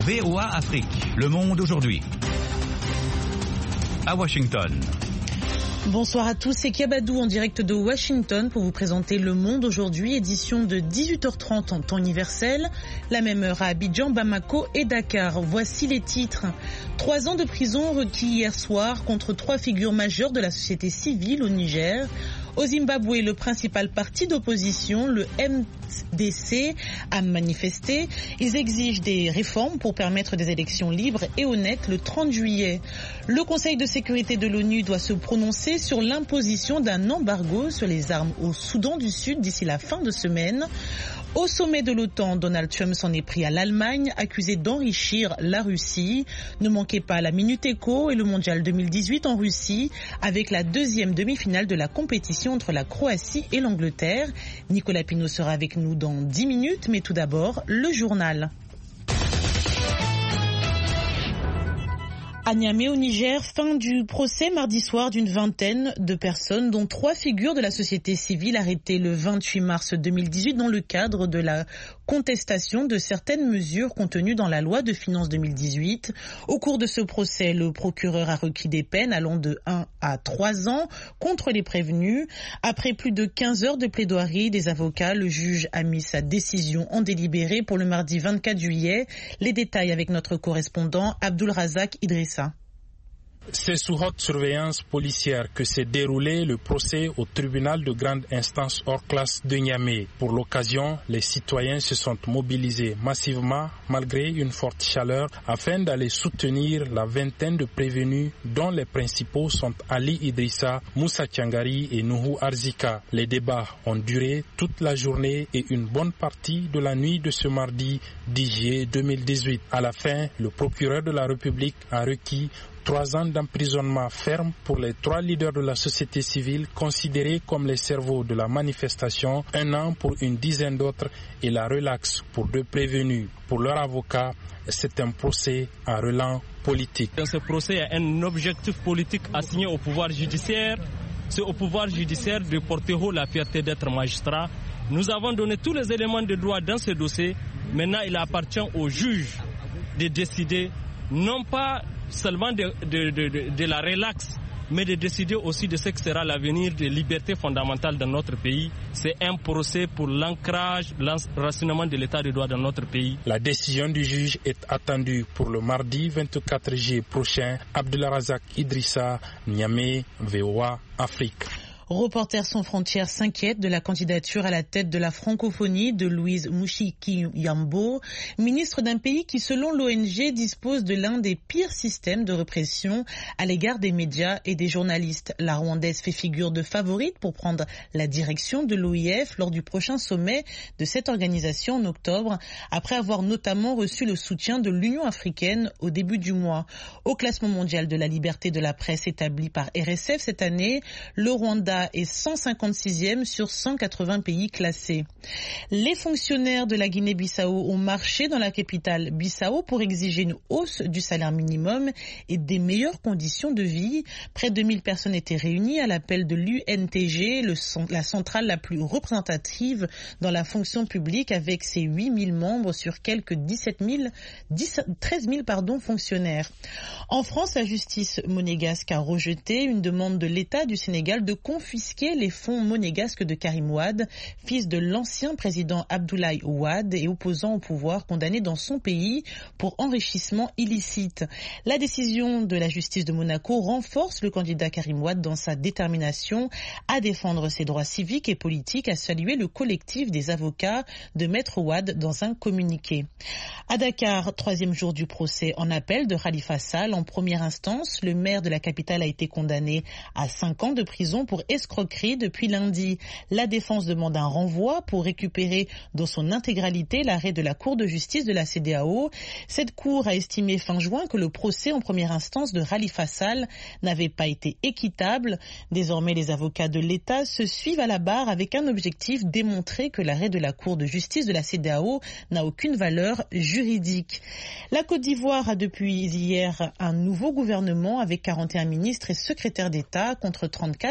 VOA Afrique, le monde aujourd'hui. À Washington. Bonsoir à tous, c'est Kiabadou en direct de Washington pour vous présenter Le Monde aujourd'hui, édition de 18h30 en temps universel, la même heure à Abidjan, Bamako et Dakar. Voici les titres. 3 ans de prison requis hier soir contre 3 figures majeures de la société civile au Niger. Au Zimbabwe, le principal parti d'opposition, le MDC, a manifesté. Ils exigent des réformes pour permettre des élections libres et honnêtes le 30 juillet. Le Conseil de sécurité de l'ONU doit se prononcer sur l'imposition d'un embargo sur les armes au Soudan du Sud d'ici la fin de semaine. Au sommet de l'OTAN, Donald Trump s'en est pris à l'Allemagne, accusé d'enrichir la Russie. Ne manquez pas la Minute Éco et le Mondial 2018 en Russie, avec la deuxième demi-finale de la compétition entre la Croatie et l'Angleterre. Nicolas Pinault sera avec nous dans 10 minutes, mais tout d'abord, le journal. À Niamey au Niger, fin du procès mardi soir d'une vingtaine de personnes, dont 3 figures de la société civile arrêtées le 28 mars 2018 dans le cadre de la contestation de certaines mesures contenues dans la loi de finances 2018. Au cours de ce procès, le procureur a requis des peines allant de 1 à 3 ans contre les prévenus. Après plus de 15 heures de plaidoirie des avocats, le juge a mis sa décision en délibéré pour le mardi 24 juillet. Les détails avec notre correspondant Abdul Razak Idrissa. C'est sous haute surveillance policière que s'est déroulé le procès au tribunal de grande instance hors classe de Niamey. Pour l'occasion, les citoyens se sont mobilisés massivement malgré une forte chaleur afin d'aller soutenir la vingtaine de prévenus dont les principaux sont Ali Idrissa, Moussa Tiangari et Nuhu Arzika. Les débats ont duré toute la journée et une bonne partie de la nuit de ce mardi 10 juillet 2018. À la fin, le procureur de la République a requis 3 ans d'emprisonnement ferme pour les 3 leaders de la société civile considérés comme les cerveaux de la manifestation, 1 an pour une dizaine d'autres et la relaxe pour 2 prévenus. Pour leur avocat, c'est un procès à relent politique. Dans ce procès, il y a un objectif politique assigné au pouvoir judiciaire. C'est au pouvoir judiciaire de porter haut la fierté d'être magistrat. Nous avons donné tous les éléments de droit dans ce dossier. Maintenant, il appartient au juge de décider, non pas seulement de la relaxe, mais de décider aussi de ce que sera l'avenir des libertés fondamentales dans notre pays. C'est un procès pour l'ancrage, l'enracinement de l'état de droit dans notre pays. La décision du juge est attendue pour le mardi 24 juillet prochain. Abdelrazak Idrissa, Niamey, VOA Afrique. Reporters sans frontières s'inquiètent de la candidature à la tête de la francophonie de Louise Mushiki-Yambo, ministre d'un pays qui, selon l'ONG, dispose de l'un des pires systèmes de répression à l'égard des médias et des journalistes. La Rwandaise fait figure de favorite pour prendre la direction de l'OIF lors du prochain sommet de cette organisation en octobre, après avoir notamment reçu le soutien de l'Union africaine au début du mois. Au classement mondial de la liberté de la presse établi par RSF cette année, le Rwanda est 156e sur 180 pays classés. Les fonctionnaires de la Guinée-Bissau ont marché dans la capitale Bissau pour exiger une hausse du salaire minimum et des meilleures conditions de vie. Près de 1000 personnes étaient réunies à l'appel de l'UNTG, la centrale la plus représentative dans la fonction publique avec ses 8000 membres sur quelques 13 000 fonctionnaires. En France, la justice monégasque a rejeté une demande de l'État du Sénégal de confisquer les fonds monégasques de Karim Wade, fils de l'ancien président Abdoulaye Wade et opposant au pouvoir condamné dans son pays pour enrichissement illicite. La décision de la justice de Monaco renforce le candidat Karim Wade dans sa détermination à défendre ses droits civiques et politiques, a salué le collectif des avocats de Maître Wade dans un communiqué. À Dakar, 3e jour du procès en appel de Khalifa Sall. En première instance, le maire de la capitale a été condamné à 5 ans de prison pour escroquerie depuis lundi. La défense demande un renvoi pour récupérer dans son intégralité l'arrêt de la Cour de justice de la CEDEAO. Cette cour a estimé fin juin que le procès en première instance de Khalifa Sall n'avait pas été équitable. Désormais, les avocats de l'État se suivent à la barre avec un objectif: démontrer que l'arrêt de la Cour de justice de la CEDEAO n'a aucune valeur juridique. La Côte d'Ivoire a depuis hier un nouveau gouvernement avec 41 ministres et secrétaires d'État contre 34 pour le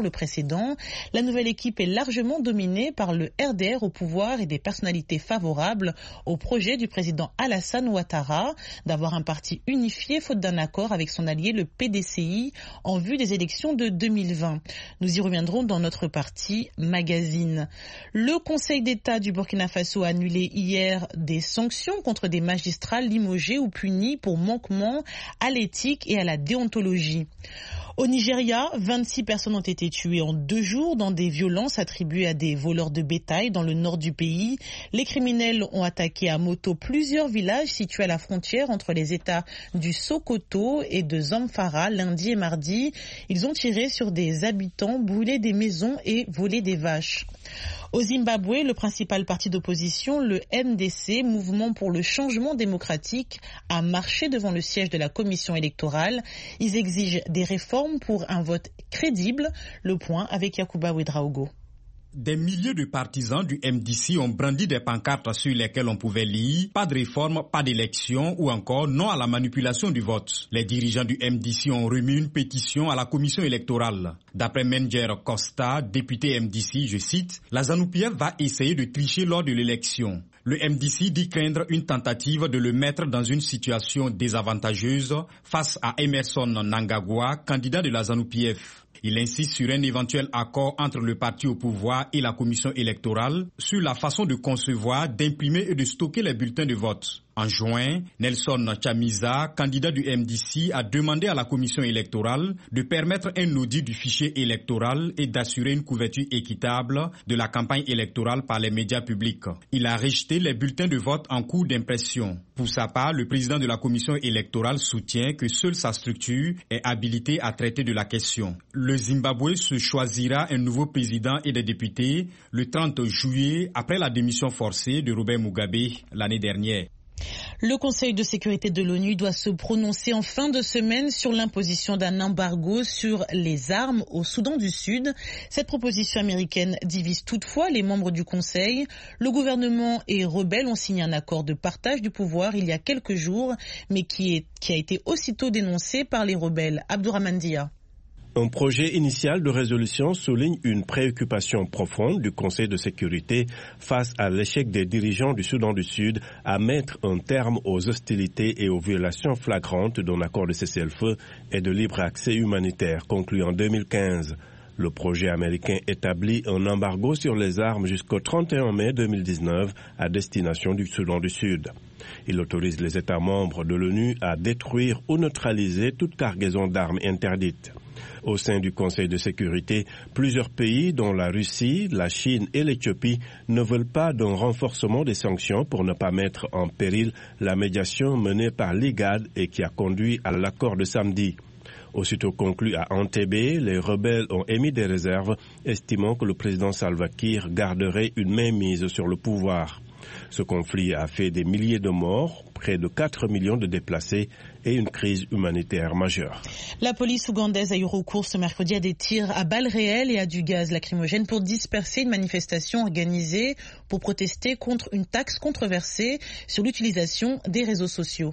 le précédent. La nouvelle équipe est largement dominée par le RDR au pouvoir et des personnalités favorables au projet du président Alassane Ouattara d'avoir un parti unifié faute d'un accord avec son allié le PDCI en vue des élections de 2020. Nous y reviendrons dans notre partie magazine. Le Conseil d'État du Burkina Faso a annulé hier des sanctions contre des magistrats limogés ou punis pour manquement à l'éthique et à la déontologie. Au Nigeria, 26 personnes ont été tuées en 2 jours dans des violences attribuées à des voleurs de bétail dans le nord du pays. Les criminels ont attaqué à moto plusieurs villages situés à la frontière entre les États du Sokoto et de Zamfara lundi et mardi. Ils ont tiré sur des habitants, brûlé des maisons et volé des vaches. Au Zimbabwe, le principal parti d'opposition, le MDC, Mouvement pour le changement démocratique, a marché devant le siège de la commission électorale. Ils exigent des réformes pour un vote crédible. Le point avec Yacouba Ouedraogo. Des milliers de partisans du MDC ont brandi des pancartes sur lesquelles on pouvait lire « Pas de réforme, pas d'élection » ou encore « Non à la manipulation du vote ». Les dirigeants du MDC ont remis une pétition à la commission électorale. D'après Menger Costa, député MDC, je cite, « La ZANU-PF va essayer de tricher lors de l'élection ». Le MDC dit craindre une tentative de le mettre dans une situation désavantageuse face à Emerson Mnangagwa, candidat de la ZANU-PF. Il insiste sur un éventuel accord entre le parti au pouvoir et la commission électorale sur la façon de concevoir, d'imprimer et de stocker les bulletins de vote. En juin, Nelson Chamisa, candidat du MDC, a demandé à la commission électorale de permettre un audit du fichier électoral et d'assurer une couverture équitable de la campagne électorale par les médias publics. Il a rejeté les bulletins de vote en cours d'impression. Pour sa part, le président de la commission électorale soutient que seule sa structure est habilitée à traiter de la question. Le Zimbabwe se choisira un nouveau président et des députés le 30 juillet après la démission forcée de Robert Mugabe l'année dernière. Le Conseil de sécurité de l'ONU doit se prononcer en fin de semaine sur l'imposition d'un embargo sur les armes au Soudan du Sud. Cette proposition américaine divise toutefois les membres du Conseil. Le gouvernement et rebelles ont signé un accord de partage du pouvoir il y a quelques jours, mais qui a été aussitôt dénoncé par les rebelles. Abdourahmane Dia. Un projet initial de résolution souligne une préoccupation profonde du Conseil de sécurité face à l'échec des dirigeants du Soudan du Sud à mettre un terme aux hostilités et aux violations flagrantes d'un accord de cessez-le-feu et de libre accès humanitaire conclu en 2015. Le projet américain établit un embargo sur les armes jusqu'au 31 mai 2019 à destination du Soudan du Sud. Il autorise les États membres de l'ONU à détruire ou neutraliser toute cargaison d'armes interdites. Au sein du Conseil de sécurité, plusieurs pays, dont la Russie, la Chine et l'Éthiopie, ne veulent pas d'un renforcement des sanctions pour ne pas mettre en péril la médiation menée par l'IGAD et qui a conduit à l'accord de samedi. Aussitôt conclu à Entebbe, les rebelles ont émis des réserves, estimant que le président Salva Kiir garderait une mainmise sur le pouvoir. Ce conflit a fait des milliers de morts, près de 4 millions de déplacés et une crise humanitaire majeure. La police ougandaise a eu recours ce mercredi à des tirs à balles réelles et à du gaz lacrymogène pour disperser une manifestation organisée pour protester contre une taxe controversée sur l'utilisation des réseaux sociaux.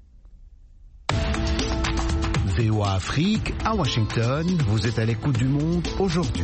VOA Afrique, à Washington, vous êtes à l'écoute du monde aujourd'hui.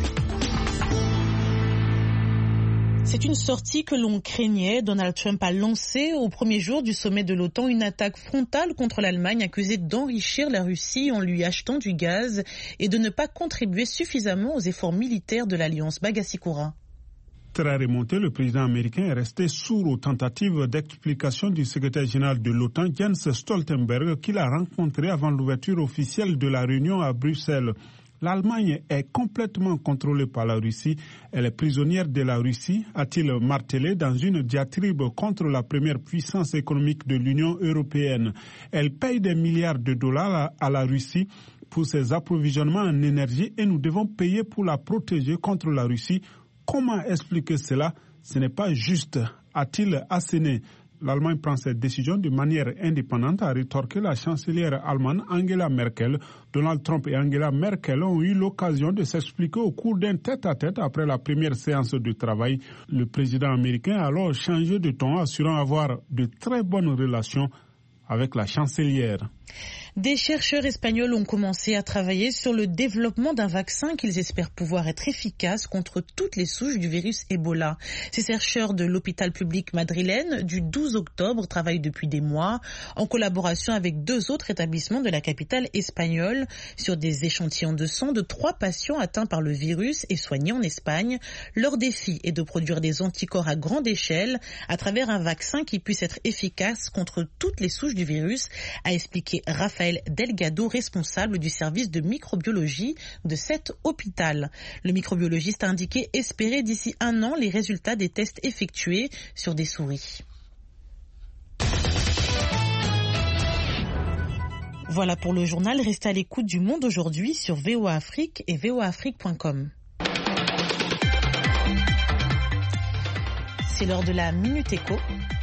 C'est une sortie que l'on craignait. Donald Trump a lancé au premier jour du sommet de l'OTAN une attaque frontale contre l'Allemagne accusée d'enrichir la Russie en lui achetant du gaz et de ne pas contribuer suffisamment aux efforts militaires de l'Alliance. Bagassi-Koura. Très remonté, le président américain est resté sourd aux tentatives d'explication du secrétaire général de l'OTAN, Jens Stoltenberg, qu'il a rencontré avant l'ouverture officielle de la réunion à Bruxelles. L'Allemagne est complètement contrôlée par la Russie. Elle est prisonnière de la Russie, a-t-il martelé dans une diatribe contre la première puissance économique de l'Union européenne. Elle paye des milliards de dollars à la Russie pour ses approvisionnements en énergie et nous devons payer pour la protéger contre la Russie. Comment expliquer cela? Ce n'est pas juste, a-t-il asséné. L'Allemagne prend cette décision de manière indépendante, a rétorqué la chancelière allemande Angela Merkel. Donald Trump et Angela Merkel ont eu l'occasion de s'expliquer au cours d'un tête-à-tête après la première séance de travail. Le président américain a alors changé de ton, assurant avoir de très bonnes relations avec la chancelière. Des chercheurs espagnols ont commencé à travailler sur le développement d'un vaccin qu'ils espèrent pouvoir être efficace contre toutes les souches du virus Ebola. Ces chercheurs de l'hôpital public madrilène du 12 octobre travaillent depuis des mois en collaboration avec 2 autres établissements de la capitale espagnole sur des échantillons de sang de 3 patients atteints par le virus et soignés en Espagne. Leur défi est de produire des anticorps à grande échelle à travers un vaccin qui puisse être efficace contre toutes les souches du virus, a expliqué Rafael Delgado, responsable du service de microbiologie de cet hôpital. Le microbiologiste a indiqué espérer d'ici 1 an les résultats des tests effectués sur des souris. Voilà pour le journal. Restez à l'écoute du Monde aujourd'hui sur VOA Afrique et voaafrique.com. C'est l'heure de la Minute Éco.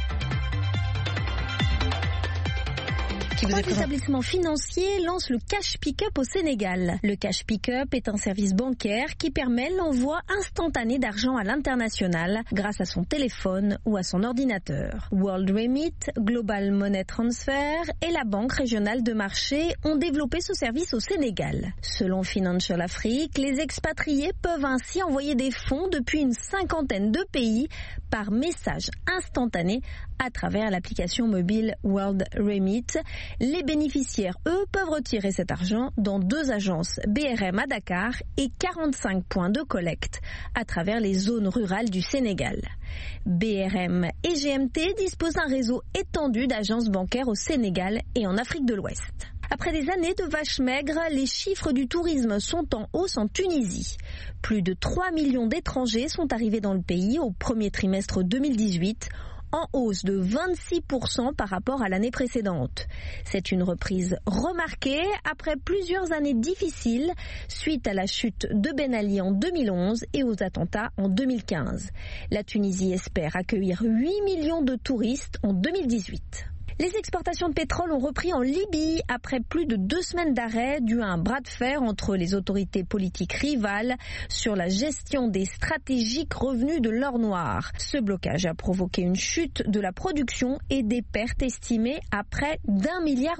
3 établissements financiers lancent le Cash Pick-up au Sénégal. Le Cash Pick-up est un service bancaire qui permet l'envoi instantané d'argent à l'international grâce à son téléphone ou à son ordinateur. World Remit, Global Money Transfer et la Banque régionale de marché ont développé ce service au Sénégal. Selon Financial Afrique, les expatriés peuvent ainsi envoyer des fonds depuis une 50aine de pays par message instantané à travers l'application mobile World Remit. Les bénéficiaires, eux, peuvent retirer cet argent dans 2 agences BRM à Dakar et 45 points de collecte à travers les zones rurales du Sénégal. BRM et GMT disposent d'un réseau étendu d'agences bancaires au Sénégal et en Afrique de l'Ouest. Après des années de vaches maigres, les chiffres du tourisme sont en hausse en Tunisie. Plus de 3 millions d'étrangers sont arrivés dans le pays au premier trimestre 2018, en hausse de 26% par rapport à l'année précédente. C'est une reprise remarquée après plusieurs années difficiles suite à la chute de Ben Ali en 2011 et aux attentats en 2015. La Tunisie espère accueillir 8 millions de touristes en 2018. Les exportations de pétrole ont repris en Libye après plus de 2 semaines d'arrêt dû à un bras de fer entre les autorités politiques rivales sur la gestion des stratégiques revenus de l'or noir. Ce blocage a provoqué une chute de la production et des pertes estimées à près d'$1 milliard.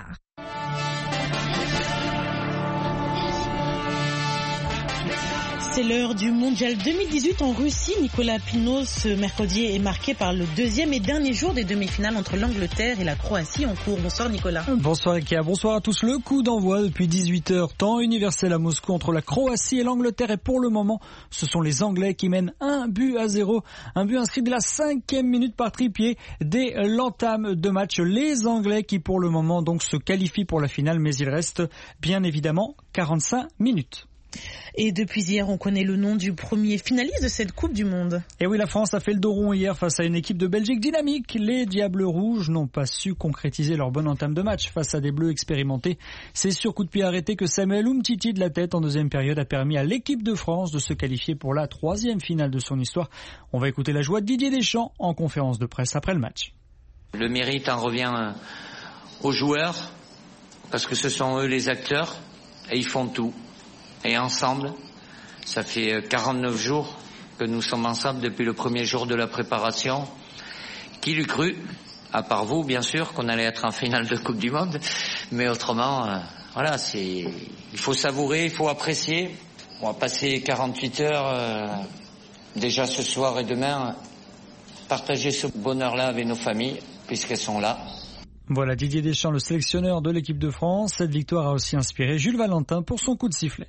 C'est l'heure du Mondial 2018 en Russie. Nicolas Pino, ce mercredi est marqué par le 2e et dernier jour des demi-finales entre l'Angleterre et la Croatie en cours. Bonsoir Nicolas. Bonsoir Ekia, bonsoir à tous. Le coup d'envoi depuis 18h, temps universel à Moscou entre la Croatie et l'Angleterre. Et pour le moment, ce sont les Anglais qui mènent 1-0. Un but inscrit dès la 5e minute par Trippier dès l'entame de match. Les Anglais qui pour le moment donc se qualifient pour la finale, mais il reste bien évidemment 45 minutes. Et depuis hier, on connaît le nom du premier finaliste de cette Coupe du Monde. Et oui, la France a fait le dos rond hier face à une équipe de Belgique dynamique. Les Diables Rouges n'ont pas su concrétiser leur bonne entame de match face à des Bleus expérimentés. C'est sur coup de pied arrêté que Samuel Umtiti de la tête en 2e période a permis à l'équipe de France de se qualifier pour la 3e finale de son histoire. On va écouter la joie de Didier Deschamps en conférence de presse après le match. Le mérite en revient aux joueurs parce que ce sont eux les acteurs et ils font tout. Et ensemble, ça fait 49 jours que nous sommes ensemble depuis le premier jour de la préparation. Qui l'eût cru, à part vous bien sûr, qu'on allait être en finale de Coupe du Monde. Mais autrement, voilà, il faut savourer, il faut apprécier. On va passer 48 heures déjà ce soir et demain, partager ce bonheur-là avec nos familles, puisqu'elles sont là. Voilà Didier Deschamps, le sélectionneur de l'équipe de France. Cette victoire a aussi inspiré Jules Valentin pour son coup de sifflet.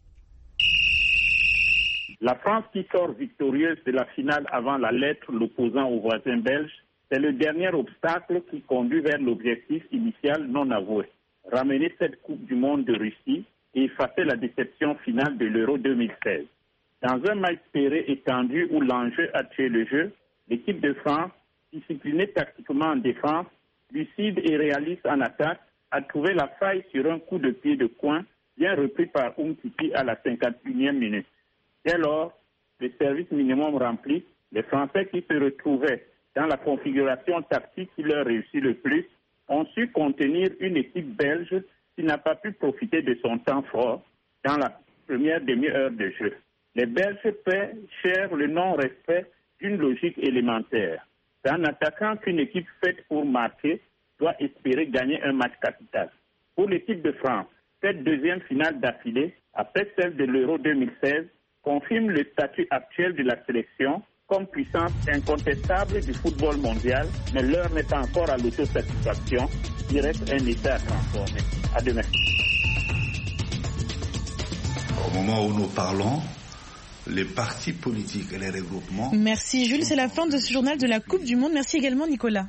La France qui sort victorieuse de la finale avant la lettre l'opposant aux voisins belges, c'est le dernier obstacle qui conduit vers l'objectif initial non avoué. Ramener cette Coupe du Monde de Russie et effacer la déception finale de l'Euro 2016. Dans un match serré et tendu où l'enjeu a tué le jeu, l'équipe de France, disciplinée tactiquement en défense, lucide et réaliste en attaque, a trouvé la faille sur un coup de pied de coin bien repris par Umtiti à la 51e minute. Dès lors, le service minimum rempli, les Français qui se retrouvaient dans la configuration tactique qui leur réussit le plus ont su contenir une équipe belge qui n'a pas pu profiter de son temps fort dans la première demi-heure de jeu. Les Belges paient cher le non-respect d'une logique élémentaire. C'est en attaquant qu'une équipe faite pour marquer doit espérer gagner un match capital. Pour l'équipe de France, cette deuxième finale d'affilée, après celle de l'Euro 2016, confirme le statut actuel de la sélection comme puissance incontestable du football mondial, mais l'heure n'est pas encore à l'autosatisfaction. Il reste un essai à transformer. À demain. Au moment où nous parlons, les partis politiques et les regroupements... Merci Jules, c'est la fin de ce journal de la Coupe du Monde. Merci également Nicolas.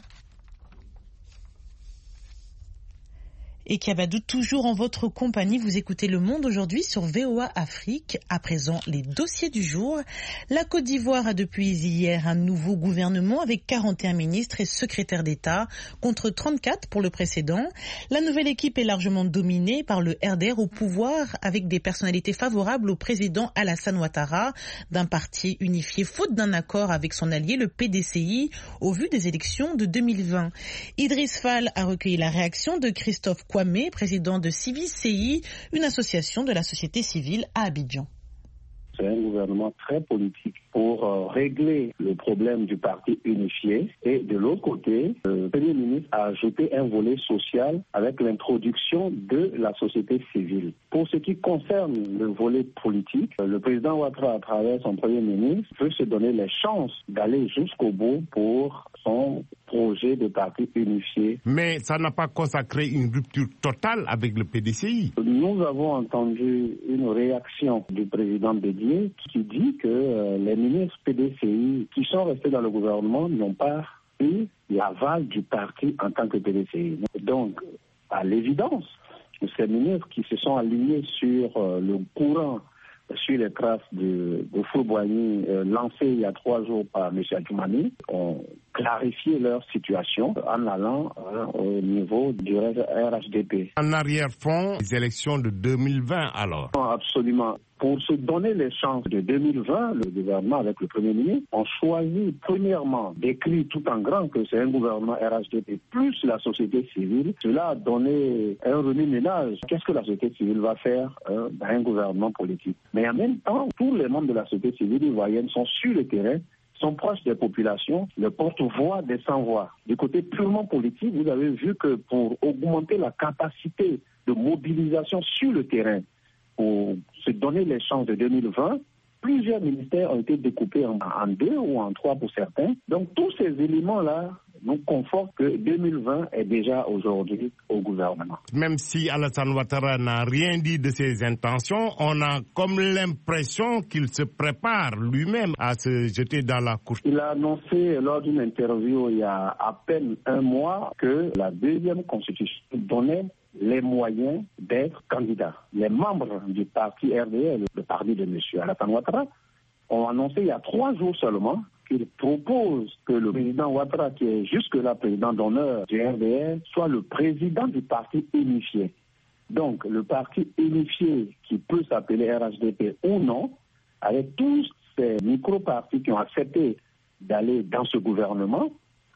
Et Kiabadou, toujours en votre compagnie, vous écoutez Le Monde aujourd'hui sur VOA Afrique. À présent, les dossiers du jour. La Côte d'Ivoire a depuis hier un nouveau gouvernement avec 41 ministres et secrétaires d'État contre 34 pour le précédent. La nouvelle équipe est largement dominée par le RDR au pouvoir avec des personnalités favorables au président Alassane Ouattara d'un parti unifié faute d'un accord avec son allié le PDCI au vu des élections de 2020. Idriss Fall a recueilli la réaction de Christophe Kwame, président de Civis-CI, une association de la société civile à Abidjan. C'est un gouvernement très politique pour régler le problème du parti unifié. Et de l'autre côté, le Premier ministre a ajouté un volet social avec l'introduction de la société civile. Pour ce qui concerne le volet politique, le président Ouattara, à travers son Premier ministre, veut se donner les chances d'aller jusqu'au bout pour son projet de parti unifié. Mais ça n'a pas consacré une rupture totale avec le PDCI. Nous avons entendu une réaction du président Bédié qui dit que les ministres PDCI qui sont restés dans le gouvernement n'ont pas eu l'aval du parti en tant que PDCI. Donc, à l'évidence, ces ministres qui se sont alignés sur le courant, sur les traces de Fouboigny lancées il y a 3 jours par M. Adjoumani, ont clarifié leur situation en allant au niveau du RHDP. En arrière-fond, les élections de 2020 alors? Absolument. Pour se donner les chances de 2020, le gouvernement avec le Premier ministre ont choisi premièrement d'écrire tout en grand que c'est un gouvernement RHDP plus la société civile. Cela a donné un remue-ménage. Qu'est-ce que la société civile va faire dans un gouvernement politique? Mais en même temps, tous les membres de la société civile ivoirienne sont sur le terrain, sont proches des populations, le porte-voix des sans-voix. Du côté purement politique, vous avez vu que pour augmenter la capacité de mobilisation sur le terrain, pour se donner les chances de 2020, plusieurs ministères ont été découpés en 2 ou en 3 pour certains. Donc tous ces éléments-là nous confortent que 2020 est déjà aujourd'hui au gouvernement. Même si Alassane Ouattara n'a rien dit de ses intentions, on a comme l'impression qu'il se prépare lui-même à se jeter dans la course. Il a annoncé lors d'une interview il y a à peine 1 mois que la 2e constitution donnait les moyens d'être candidat. Les membres du parti RDR, le parti de M. Alassane Ouattara, ont annoncé il y a 3 jours seulement qu'ils proposent que le président Ouattara, qui est jusque-là président d'honneur du RDR, soit le président du parti unifié. Donc, le parti unifié qui peut s'appeler RHDP ou non, avec tous ces micro-partis qui ont accepté d'aller dans ce gouvernement,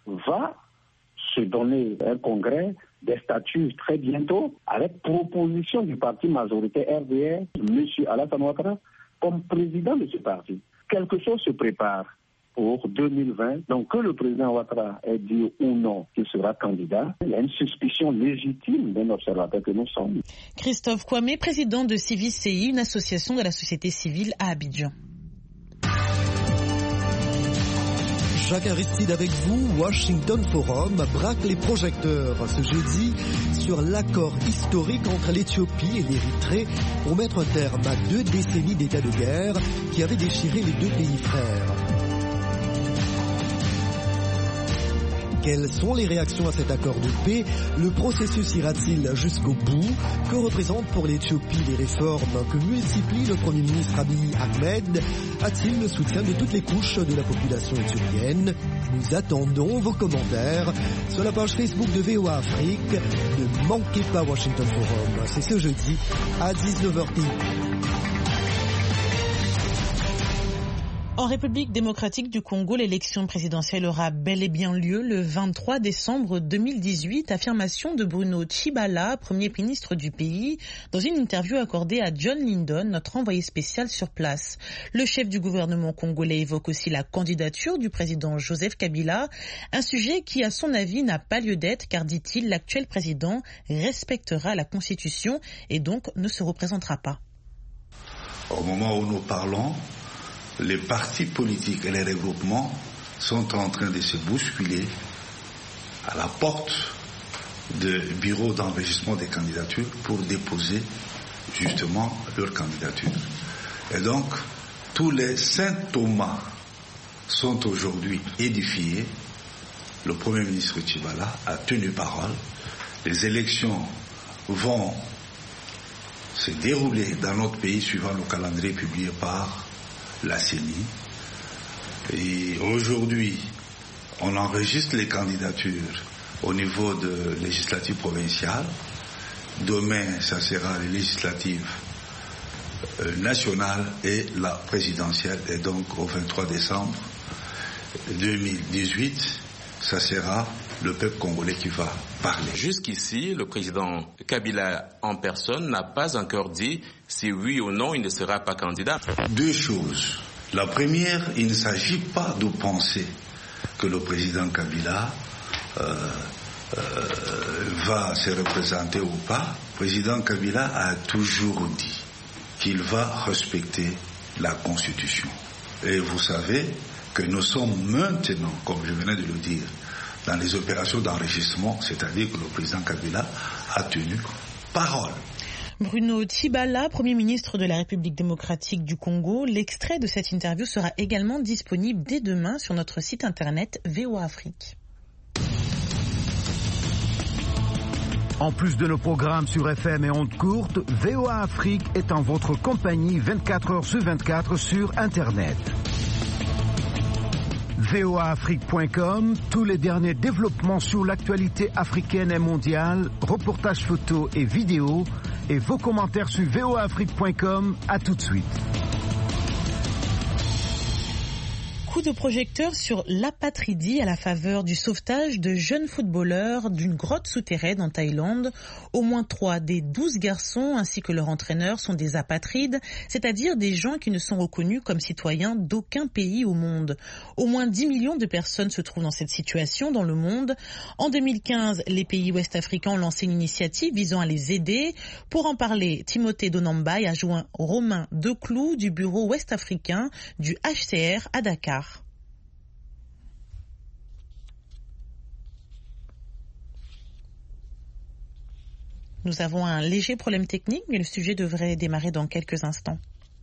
va se donner un congrès des statuts très bientôt, avec proposition du parti majoritaire RDR, M. Alassane Ouattara, comme président de ce parti. Quelque chose se prépare pour 2020. Donc, que le président Ouattara ait dit ou non qu'il sera candidat, il y a une suspicion légitime d'un observateur que nous sommes. Christophe Kwame, président de Civis-CI, une association de la société civile à Abidjan. Jacques Aristide avec vous, Washington Forum braque les projecteurs ce jeudi sur l'accord historique entre l'Éthiopie et l'Érythrée pour mettre un terme à 2 décennies d'état de guerre qui avaient déchiré les 2 pays frères. Quelles sont les réactions à cet accord de paix? Le processus ira-t-il jusqu'au bout? Que représentent pour l'Éthiopie les réformes que multiplie le Premier ministre Abiy Ahmed? A-t-il le soutien de toutes les couches de la population éthiopienne? Nous attendons vos commentaires sur la page Facebook de VOA Afrique. Ne manquez pas Washington Forum, c'est ce jeudi à 19h. En République démocratique du Congo, l'élection présidentielle aura bel et bien lieu le 23 décembre 2018. Affirmation de Bruno Tshibala, premier ministre du pays, dans une interview accordée à John Lindon, notre envoyé spécial sur place. Le chef du gouvernement congolais évoque aussi la candidature du président Joseph Kabila, un sujet qui, à son avis, n'a pas lieu d'être, car, dit-il, l'actuel président respectera la Constitution et donc ne se représentera pas. Au moment où nous parlons, les partis politiques et les regroupements sont en train de se bousculer à la porte du bureau d'enregistrement des candidatures pour déposer justement leur candidature. Et donc, tous les Saint-Thomas sont aujourd'hui édifiés. Le Premier ministre Tshibala a tenu parole. Les élections vont se dérouler dans notre pays suivant le calendrier publié par la CENI. Et aujourd'hui, on enregistre les candidatures au niveau de législatives provinciales. Demain, ça sera les législatives nationales et la présidentielle. Et donc, au 23 décembre 2018, ça sera le peuple congolais qui va parler. Jusqu'ici, le président Kabila en personne n'a pas encore dit si oui ou non il ne sera pas candidat. Deux choses. La première, il ne s'agit pas de penser que le président Kabila va se représenter ou pas. Le président Kabila a toujours dit qu'il va respecter la Constitution. Et vous savez que nous sommes maintenant, comme je venais de le dire, dans les opérations d'enregistrement, c'est-à-dire que le président Kabila a tenu parole. Bruno Tshibala, Premier ministre de la République démocratique du Congo. L'extrait de cette interview sera également disponible dès demain sur notre site internet VOA Afrique. En plus de nos programmes sur FM et ondes courtes, VOA Afrique est en votre compagnie 24 heures sur 24 sur Internet. voaafrique.com, tous les derniers développements sur l'actualité africaine et mondiale, reportages photos et vidéos, et vos commentaires sur voaafrique.com. À tout de suite. Coup de projecteur sur l'apatridie à la faveur du sauvetage de jeunes footballeurs d'une grotte souterraine en Thaïlande. Au moins 3 des 12 garçons ainsi que leur entraîneur sont des apatrides, c'est-à-dire des gens qui ne sont reconnus comme citoyens d'aucun pays au monde. Au moins 10 millions de personnes se trouvent dans cette situation dans le monde. En 2015, les pays ouest-africains ont lancé une initiative visant à les aider. Pour en parler, Timothée Donambaye a joint Romain Declou du bureau ouest-africain du HCR à Dakar. Nous avons un léger problème technique, mais le sujet devrait démarrer dans quelques instants.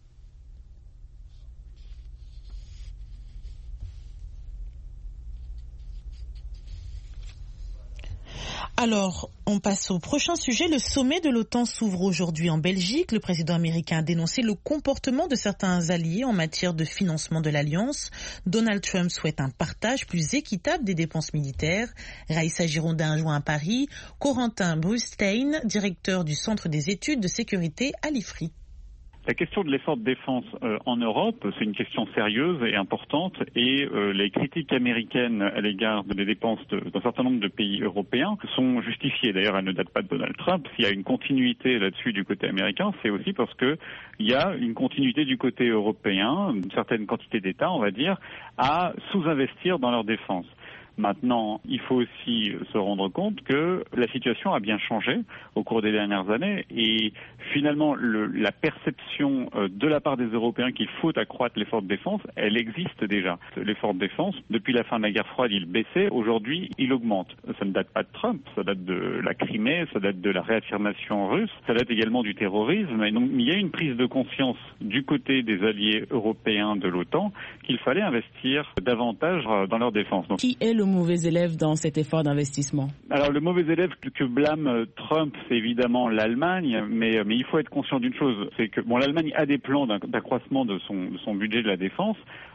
Alors, on passe au prochain sujet. Le sommet de l'OTAN s'ouvre aujourd'hui en Belgique. Le président américain a dénoncé le comportement de certains alliés en matière de financement de l'Alliance. Donald Trump souhaite un partage plus équitable des dépenses militaires. Raïssa Girondin joint à Paris. Corentin Brustein, directeur du Centre des études de sécurité à l'IFRI. La question de l'effort de défense en Europe, c'est une question sérieuse et importante, et les critiques américaines à l'égard des dépenses d'un certain nombre de pays européens sont justifiées. D'ailleurs, elles ne datent pas de Donald Trump. S'il y a une continuité là-dessus du côté américain, c'est aussi parce que il y a une continuité du côté européen, une certaine quantité d'États, on va dire, à sous-investir dans leur défense. Maintenant, il faut aussi se rendre compte que la situation a bien changé au cours des dernières années et finalement la perception de la part des Européens qu'il faut accroître l'effort de défense, elle existe déjà. L'effort de défense, depuis la fin de la guerre froide, il baissait, aujourd'hui il augmente. Ça ne date pas de Trump, ça date de la Crimée, ça date de la réaffirmation russe, ça date également du terrorisme. Et donc il y a une prise de conscience du côté des alliés européens de l'OTAN qu'il fallait investir davantage dans leur défense. Donc, qui est le mauvais élève dans cet effort d'investissement? Alors le mauvais élève que blâme Trump, c'est évidemment l'Allemagne, mais il faut être conscient d'une chose, c'est que l'Allemagne a des plans d'accroissement de son budget de la défense.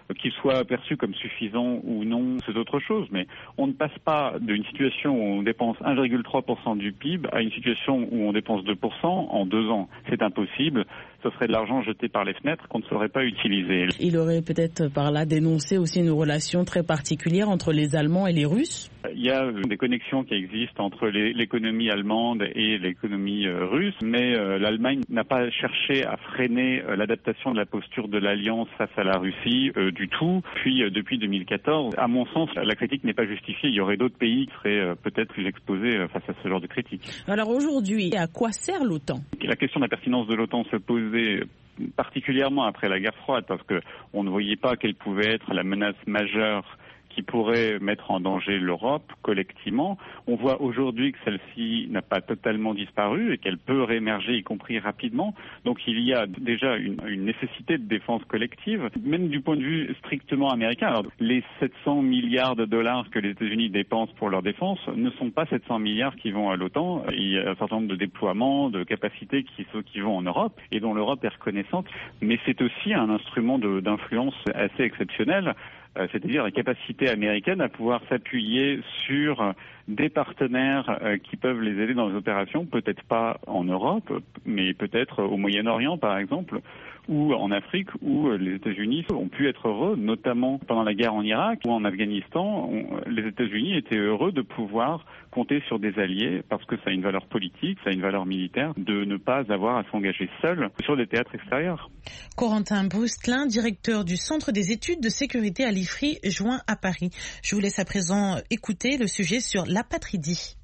Qu'il soit perçu comme suffisant ou non, c'est autre chose. Mais on ne passe pas d'une situation où on dépense 1,3% du PIB à une situation où on dépense 2% en 2 ans. C'est impossible. Ce serait de l'argent jeté par les fenêtres qu'on ne saurait pas utiliser. Il aurait peut-être par là dénoncé aussi une relation très particulière entre les Allemands et les Russes. Il y a des connexions qui existent entre l'économie allemande et l'économie russe, mais l'Allemagne n'a pas cherché à freiner l'adaptation de la posture de l'Alliance face à la Russie du tout. Puis depuis 2014, à mon sens, la critique n'est pas justifiée. Il y aurait d'autres pays qui seraient peut-être plus exposés face à ce genre de critique. Alors aujourd'hui, à quoi sert l'OTAN ? La question de la pertinence de l'OTAN se posait particulièrement après la guerre froide, parce qu'on ne voyait pas quelle pouvait être la menace majeure qui pourrait mettre en danger l'Europe collectivement. On voit aujourd'hui que celle-ci n'a pas totalement disparu et qu'elle peut réémerger, y compris rapidement. Donc il y a déjà une nécessité de défense collective, même du point de vue strictement américain. Alors, les 700 milliards de dollars que les États-Unis dépensent pour leur défense ne sont pas 700 milliards qui vont à l'OTAN. Il y a un certain nombre de déploiements, de capacités qui vont en Europe et dont l'Europe est reconnaissante. Mais c'est aussi un instrument d'influence assez exceptionnel. C'est-à-dire la capacité américaine à pouvoir s'appuyer sur des partenaires qui peuvent les aider dans les opérations, peut-être pas en Europe, mais peut-être au Moyen-Orient par exemple, ou en Afrique, où les États-Unis ont pu être heureux, notamment pendant la guerre en Irak ou en Afghanistan. Les États-Unis étaient heureux de pouvoir compter sur des alliés, parce que ça a une valeur politique, ça a une valeur militaire, de ne pas avoir à s'engager seul sur des théâtres extérieurs. Corentin Brustelin, directeur du Centre des études de sécurité à l'IFRI, joint à Paris. Je vous laisse à présent écouter le sujet sur l'apatridie.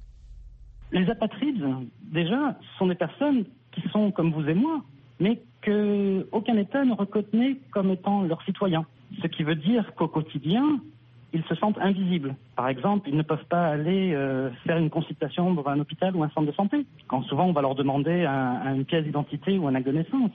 Les apatrides, déjà, sont des personnes qui sont comme vous et moi, mais qu'aucun État ne reconnaît comme étant leurs citoyens. Ce qui veut dire qu'au quotidien, ils se sentent invisibles. Par exemple, ils ne peuvent pas aller faire une consultation dans un hôpital ou un centre de santé, quand souvent on va leur demander une pièce d'identité ou un acte de naissance.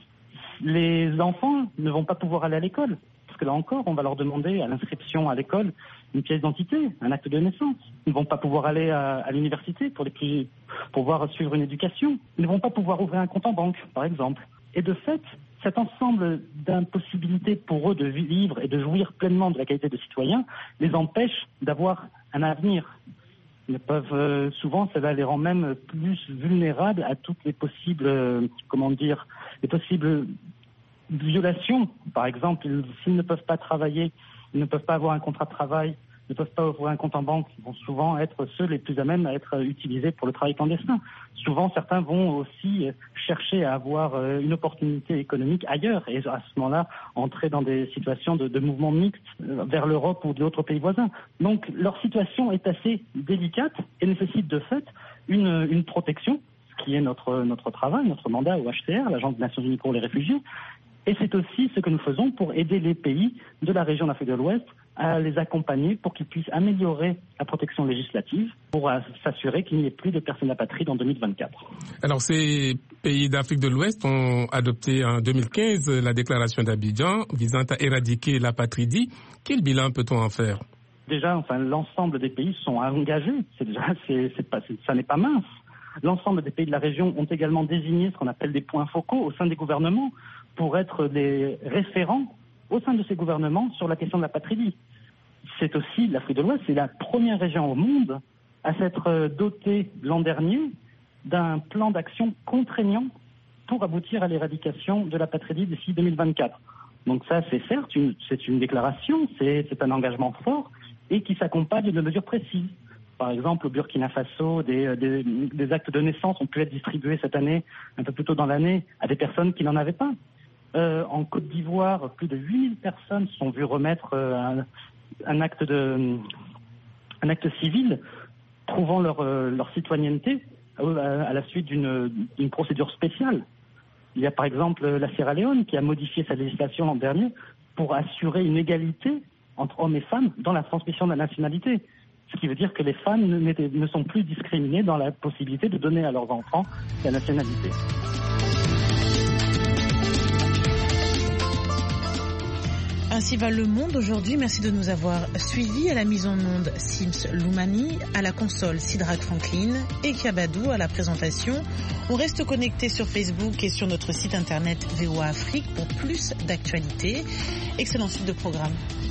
Les enfants ne vont pas pouvoir aller à l'école, parce que là encore, on va leur demander à l'inscription à l'école une pièce d'identité, un acte de naissance. Ils ne vont pas pouvoir aller à l'université pour pouvoir suivre une éducation. Ils ne vont pas pouvoir ouvrir un compte en banque, par exemple. Et de fait, cet ensemble d'impossibilités pour eux de vivre et de jouir pleinement de la qualité de citoyen les empêche d'avoir un avenir. Ils peuvent souvent, cela les rend même plus vulnérables à toutes les possibles, les possibles violations. Par exemple, s'ils ne peuvent pas travailler, ils ne peuvent pas avoir un contrat de travail, ne peuvent pas ouvrir un compte en banque, ils vont souvent être ceux les plus à même à être utilisés pour le travail clandestin. Souvent, certains vont aussi chercher à avoir une opportunité économique ailleurs et à ce moment-là, entrer dans des situations de mouvements mixtes vers l'Europe ou d'autres pays voisins. Donc, leur situation est assez délicate et nécessite de fait une protection, ce qui est notre travail, notre mandat au HCR, l'Agence des Nations Unies pour les réfugiés. Et c'est aussi ce que nous faisons pour aider les pays de la région d'Afrique de l'Ouest à les accompagner pour qu'ils puissent améliorer la protection législative pour s'assurer qu'il n'y ait plus de personnes apatrides en 2024. Alors, ces pays d'Afrique de l'Ouest ont adopté en 2015 la déclaration d'Abidjan visant à éradiquer l'apatridie. Quel bilan peut-on en faire ? Déjà, l'ensemble des pays sont engagés. Ça n'est pas mince. L'ensemble des pays de la région ont également désigné ce qu'on appelle des points focaux au sein des gouvernements pour être des référents au sein de ces gouvernements sur la question de l'apatridie. C'est aussi, l'Afrique de l'Ouest, c'est la première région au monde à s'être dotée l'an dernier d'un plan d'action contraignant pour aboutir à l'éradication de l'apatridie d'ici 2024. Donc ça, c'est certes une déclaration, c'est un engagement fort et qui s'accompagne de mesures précises. Par exemple, au Burkina Faso, des actes de naissance ont pu être distribués cette année, un peu plus tôt dans l'année, à des personnes qui n'en avaient pas. En Côte d'Ivoire, plus de 8000 personnes se sont vues remettre un acte civil prouvant leur citoyenneté à la suite d'une procédure spéciale. Il y a par exemple la Sierra Leone qui a modifié sa législation l'an dernier pour assurer une égalité entre hommes et femmes dans la transmission de la nationalité. Ce qui veut dire que les femmes ne sont plus discriminées dans la possibilité de donner à leurs enfants la nationalité. Ainsi va le monde aujourd'hui. Merci de nous avoir suivis. À la mise en onde, Sims Loumani, à la console, Sidrak Franklin et Kiabadou à la présentation. On reste connecté sur Facebook et sur notre site internet VOA Afrique pour plus d'actualités. Excellente suite de programme.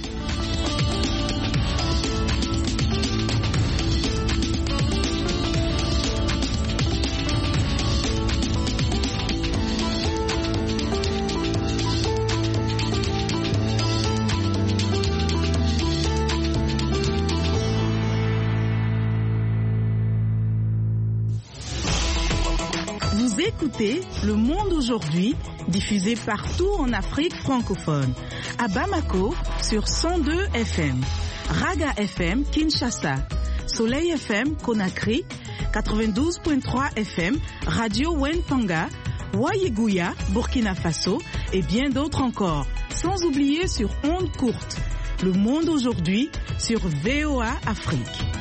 Écoutez Le Monde aujourd'hui, diffusé partout en Afrique francophone. À Bamako, sur 102 FM. Raga FM, Kinshasa. Soleil FM, Conakry. 92.3 FM, Radio Wentanga. Wayeguya, Burkina Faso. Et bien d'autres encore. Sans oublier sur ondes courtes. Le Monde aujourd'hui, sur VOA Afrique.